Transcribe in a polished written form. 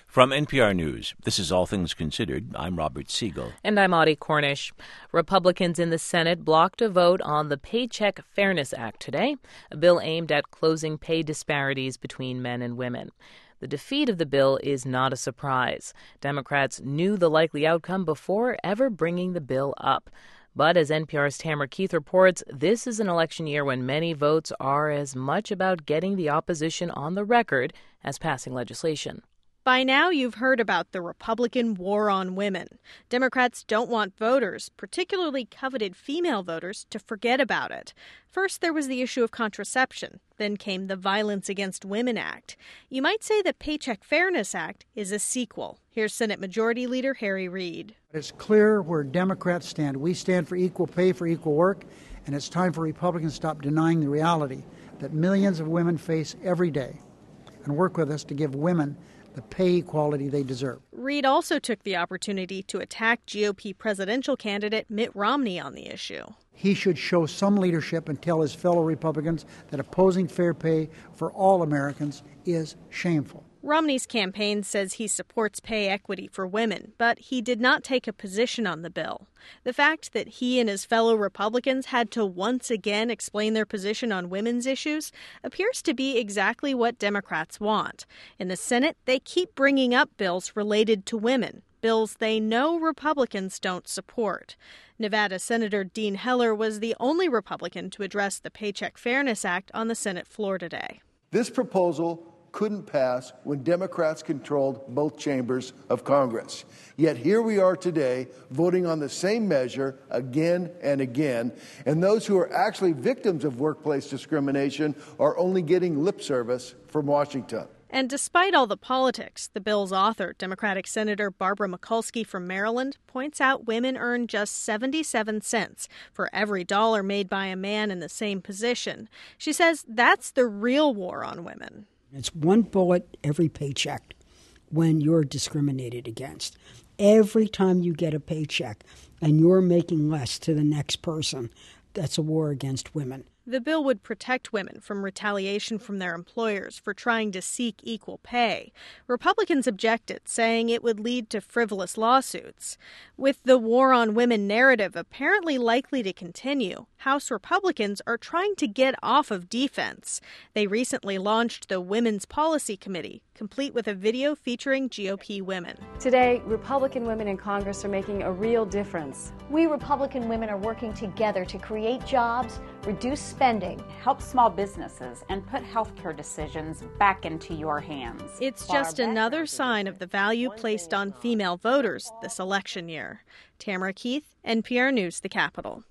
From NPR News, this is All Things Considered. I'm Robert Siegel. And I'm Audie Cornish. Republicans in the Senate blocked a vote on the Paycheck Fairness Act today, a bill aimed at closing pay disparities between men and women. The defeat of the bill is not a surprise. Democrats knew the likely outcome before ever bringing the bill up. But as NPR's Tamara Keith reports, this is an election year when many votes are as much about getting the opposition on the record as passing legislation. By now, you've heard about the Republican war on women. Democrats don't want voters, particularly coveted female voters, to forget about it. First, there was the issue of contraception. Then came the Violence Against Women Act. You might say the Paycheck Fairness Act is a sequel. Here's Senate Majority Leader Harry Reid. It's clear where Democrats stand. We stand for equal pay for equal work, and it's time for Republicans to stop denying the reality that millions of women face every day and work with us to give women the pay equality they deserve. Reid also took the opportunity to attack GOP presidential candidate Mitt Romney on the issue. He should show some leadership and tell his fellow Republicans that opposing fair pay for all Americans is shameful. Romney's campaign says he supports pay equity for women, but he did not take a position on the bill. The fact that he and his fellow Republicans had to once again explain their position on women's issues appears to be exactly what Democrats want. In the Senate, they keep bringing up bills related to women, bills they know Republicans don't support. Nevada Senator Dean Heller was the only Republican to address the Paycheck Fairness Act on the Senate floor today. This proposal couldn't pass when Democrats controlled both chambers of Congress. Yet here we are today voting on the same measure again and again, and those who are actually victims of workplace discrimination are only getting lip service from Washington. And despite all the politics, the bill's author, Democratic Senator Barbara Mikulski from Maryland, points out women earn just 77 cents for every dollar made by a man in the same position. She says that's the real war on women. It's one bullet every paycheck when you're discriminated against. Every time you get a paycheck and you're making less to the next person, that's a war against women. The bill would protect women from retaliation from their employers for trying to seek equal pay. Republicans objected, saying it would lead to frivolous lawsuits. With the war on women narrative apparently likely to continue, House Republicans are trying to get off of defense. They recently launched the Women's Policy Committee, complete with a video featuring GOP women. Today, Republican women in Congress are making a real difference. We Republican women are working together to create jobs, reduce spending, help small businesses, and put healthcare decisions back into your hands. It's just another sign of the value placed on female voters this election year. Tamara Keith, NPR News, The Capitol.